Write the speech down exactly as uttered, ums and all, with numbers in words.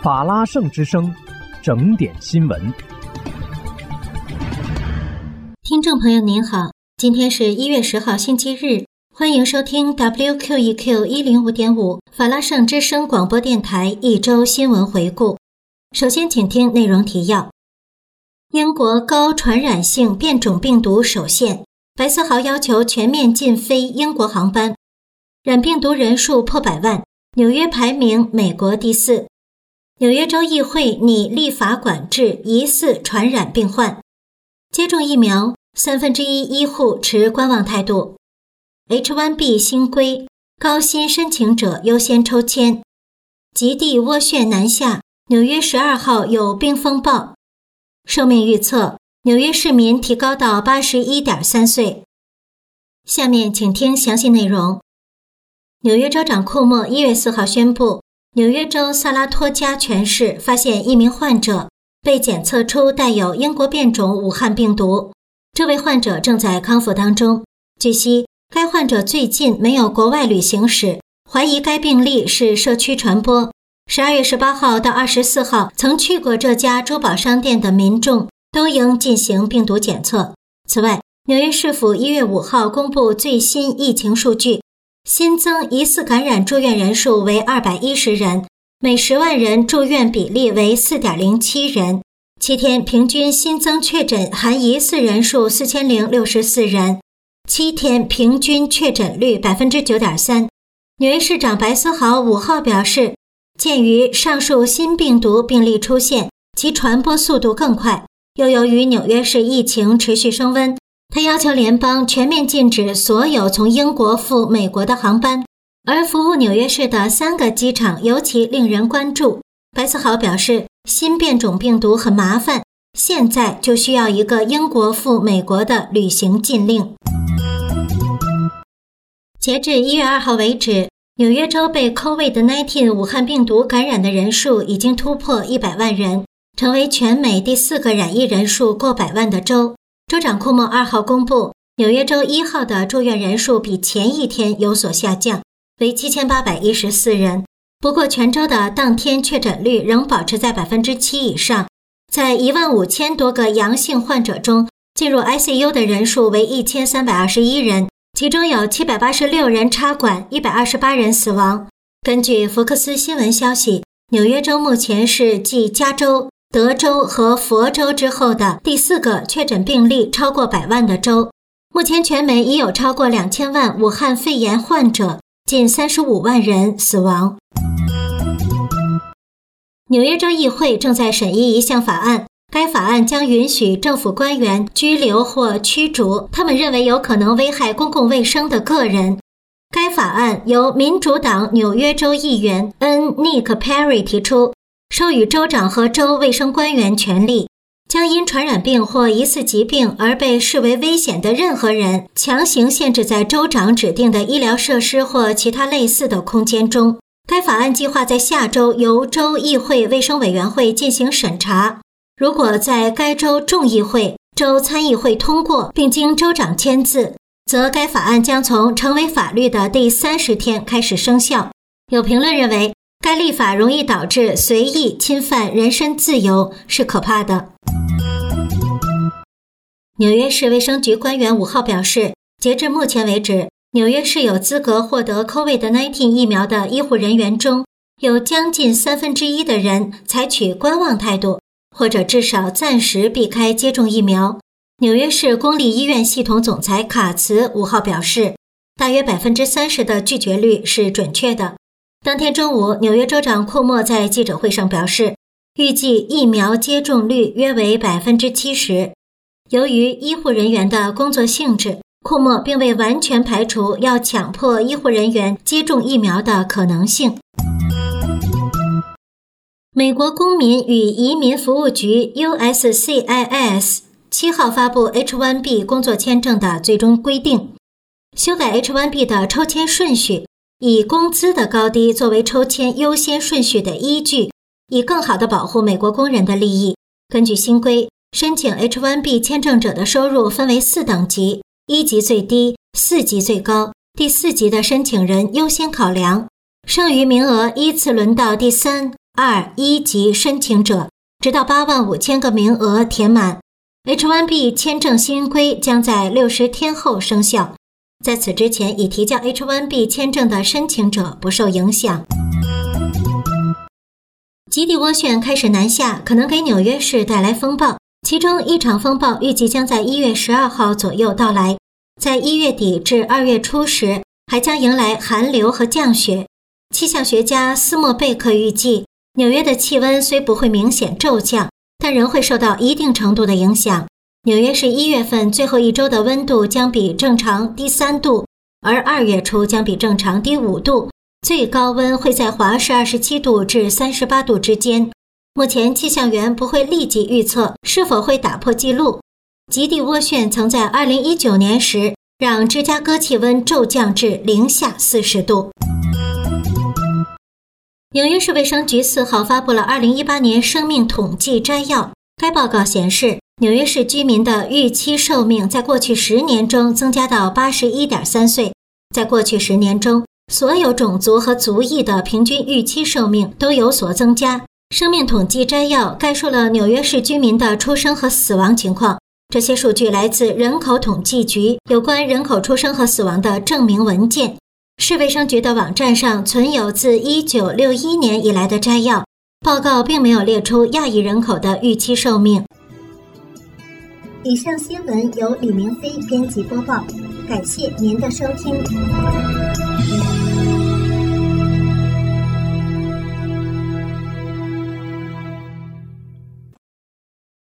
法拉盛之声，整点新闻。 听众朋友您好，今天是一月十号星期日，欢迎收听 W Q E Q 一零五点五 法拉盛之声广播电台一周新闻回顾。首先请听内容提要。英国高传染性变种病毒首现，白思豪要求全面禁飞英国航班。染病毒人数破百万，纽约排名美国第四。纽约州议会拟立法管制疑似传染病患。接种疫苗，三分之一医护持观望态度。H 一 B 新规，高薪申请者优先抽签。极地涡旋南下，纽约十二号有冰风暴。寿命预测，纽约市民提高到 八十一点三岁。下面请听详细内容。纽约州长库莫一月四号宣布，纽约州萨拉托加全市发现一名患者被检测出带有英国变种武汉病毒，这位患者正在康复当中。据悉，该患者最近没有国外旅行史，怀疑该病例是社区传播。十二月十八号到二十四号曾去过这家珠宝商店的民众都应进行病毒检测。此外，纽约市府一月五号公布最新疫情数据，新增疑似感染住院人数为二百一十人，每十万人住院比例为 四点零七人。七天平均新增确诊含疑似人数四千零六十四人，七天平均确诊率 百分之九点三。 纽约市长白思豪五号表示，鉴于上述新病毒病例出现，其传播速度更快，又由于纽约市疫情持续升温，他要求联邦全面禁止所有从英国赴美国的航班，而服务纽约市的三个机场尤其令人关注。白思豪表示，新变种病毒很麻烦，现在就需要一个英国赴美国的旅行禁令。截至一月二号为止，纽约州被 COVID 十九 武汉病毒感染的人数已经突破一百万人，成为全美第四个染疫人数过百万的州。州长库莫二号公布，纽约州一号的住院人数比前一天有所下降，为七千八百一十四人。不过全州的当天确诊率仍保持在 百分之七 以上。在一万五千多个阳性患者中，进入 I C U 的人数为一千三百二十一人，其中有七百八十六人插管，一百二十八人死亡。根据福克斯新闻消息，纽约州目前是继加州、德州和佛州之后的第四个确诊病例超过百万的州。目前全美已有超过两千万武汉肺炎患者，近三十五万人死亡。纽约州议会正在审议一项法案，该法案将允许政府官员拘留或驱逐他们认为有可能危害公共卫生的个人。该法案由民主党纽约州议员 N. Nick Perry 提出，授予州长和州卫生官员权利，将因传染病或疑似疾病而被视为危险的任何人强行限制在州长指定的医疗设施或其他类似的空间中。该法案计划在下周由州议会卫生委员会进行审查，如果在该州众议会、州参议会通过并经州长签字，则该法案将从成为法律的第三十天开始生效。有评论认为，该立法容易导致随意侵犯人身自由，是可怕的。纽约市卫生局官员五号表示，截至目前为止，纽约市有资格获得 COVID 十九 疫苗的医护人员中，有将近三分之一的人采取观望态度，或者至少暂时避开接种疫苗。纽约市公立医院系统总裁卡茨五号表示，大约 百分之三十 的拒绝率是准确的。当天中午，纽约州长库莫在记者会上表示，预计疫苗接种率约为 百分之七十。 由于医护人员的工作性质，库莫并未完全排除要强迫医护人员接种疫苗的可能性。美国公民与移民服务局 U S C I S 七号发布 H 一 B 工作签证的最终规定，修改 H 一 B 的抽签顺序，以工资的高低作为抽签优先顺序的依据，以更好地保护美国工人的利益。根据新规，申请 H 一 B 签证者的收入分为四等级，一级最低，四级最高，第四级的申请人优先考量，剩余名额依次轮到第三、 二一级申请者，直到八万五千个名额填满。H 一 B 签证新规将在六十天后生效，在此之前已提交 H 一 B 签证的申请者不受影响。极地涡旋开始南下，可能给纽约市带来风暴，其中一场风暴预计将在一月十二号左右到来，在一月底至二月初时还将迎来寒流和降雪。气象学家斯莫贝克预计，纽约的气温虽不会明显骤降，但仍会受到一定程度的影响。纽约市一月份最后一周的温度将比正常低三度，而二月初将比正常低五度，最高温会在华氏二十七度至三十八度之间。目前气象员不会立即预测是否会打破纪录。极地涡旋曾在二零一九年时让芝加哥气温骤降至零下四十度。纽约市卫生局四号发布了二零一八年生命统计摘要，该报告显示，纽约市居民的预期寿命在过去十年中增加到 八十一点三岁。在过去十年中，所有种族和族裔的平均预期寿命都有所增加。生命统计摘要概述了纽约市居民的出生和死亡情况，这些数据来自人口统计局有关人口出生和死亡的证明文件。市卫生局的网站上存有自一九六一年以来的摘要，报告并没有列出亚裔人口的预期寿命。以上新闻由李明飞编辑播报，感谢您的收听。